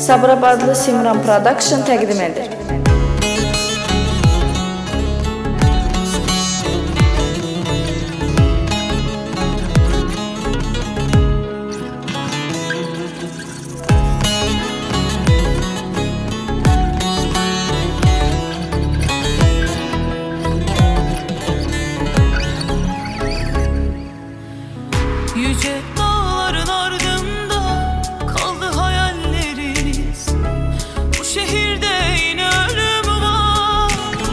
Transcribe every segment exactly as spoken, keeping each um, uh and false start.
Sabirabadlı Simran Production təqdim edir. Yüce dağların ardında kaldı hayalleriniz. Bu şehirde yine ölüm var.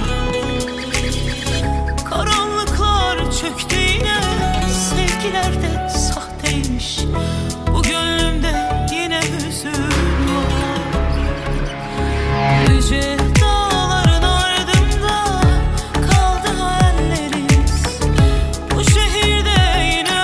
Karanlıklar çöktü yine, sevgiler de sahteymiş. Bu gönlümde yine hüzün var. Yüce dağların ardında kaldı hayalleriniz. Bu şehirde yine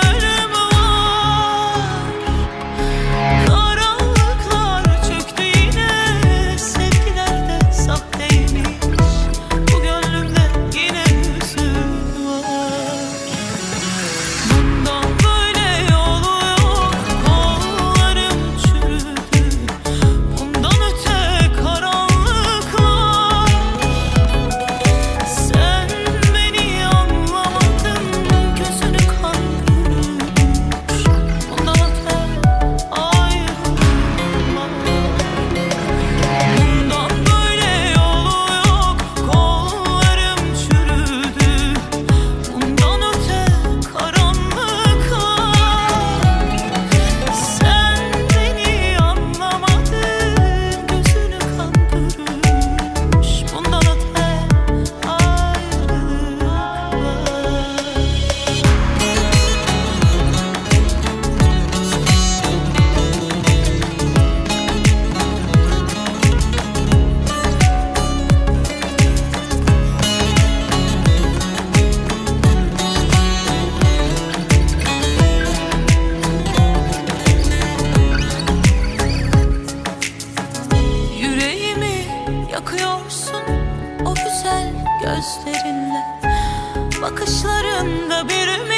yakıyorsun o güzel gözlerinle, bakışlarında bir ümit.